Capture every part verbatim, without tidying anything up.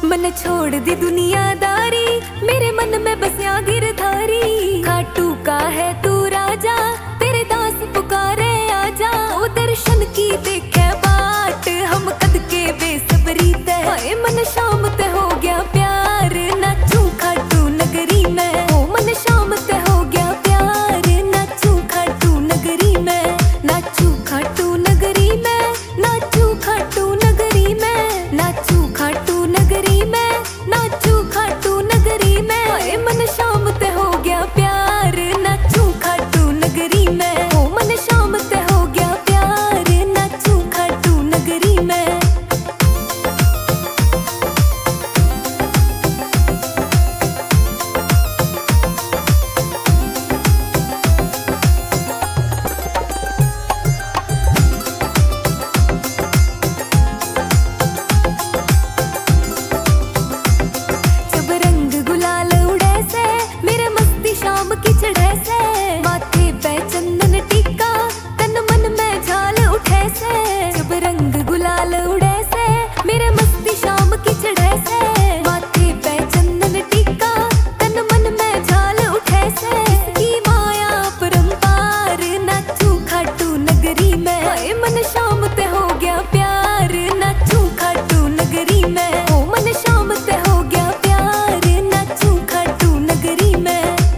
मन छोड़ दी दुनियादारी, मेरे मन में बसिया गिरधारी। खाटू का है तू राजा, तेरे दास पुकारे आजा। ओ दर्शन की देखे बाट, हम कद के बेसब्री ते। हाय मन शाम ते हो गया प्यार, नाचू खाटू नगरी में। ओ मन शाम ते हो गया प्यार, नाचू खाटू नगरी में। नाचू खाटू नगरी में, नाचू खाटू नगरी में। नाचू खाटू नगरी में, नाचू खाटू नगरी में। हाय मन शाम ते हो गया प्यार, नाचू खाटू नगरी में। ओ मन शाम ते हो गया प्यार, नाचू खाटू नगरी में। शाम की चढ़े से माथे पे चंदन टीका, तन मन में झाल उठे से। जब रंग गुलाल उड़े से मेरे मस्ती शाम की चढ़े से। माथे पे चंदन टीका, तन मन में झाल उठे से। इसकी माया परंपार, नाचू खाटू नगरी में। हाय मन शाम ते हो गया प्यार, नाचू खाटू नगरी में। ओ मन शाम ते हो गया प्यार, नाचू खाटू नगरी में।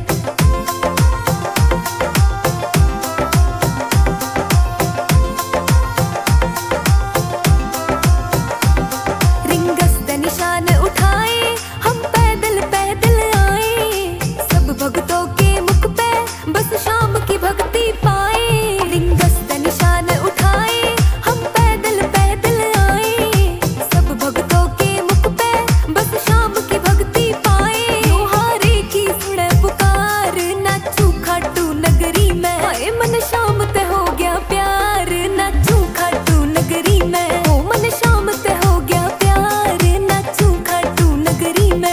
निशान उठाए हम पैदल पैदल आए, सब भक्तों के मुख पे बस शाम की भक्ति पाए। रिंगस्त निशान उठाए हम पैदल पैदल आए, सब भक्तों के मुख पे बस शाम की भक्ति पाए। योहारे की सुने पुकार, नाचू खाटू नगरी में। हाय मन शाम ते हो गया प्यार, नाचू खाटू नगरी में। ओ मन शाम ते हो गया प्यार, नाचू खाटू नगरी में।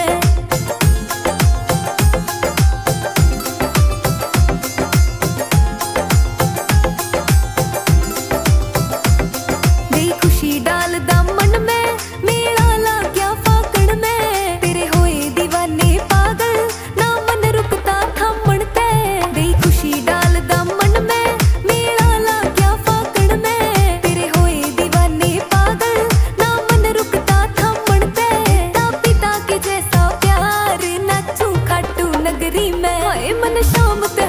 गई खुशी डाल दामन में, मेरा ला गया फाकण में। तेरे होए दीवाने पागल, ना मन रुकता थामण ते। गई खुशी डाल दामन में, मेरा ला गया फाकण में। तेरे होए दीवाने पागल, ना मन रुकता थामण ते। पिता के जैसा प्यार, नाचू खाटू नगरी में। हाय मन शाम ते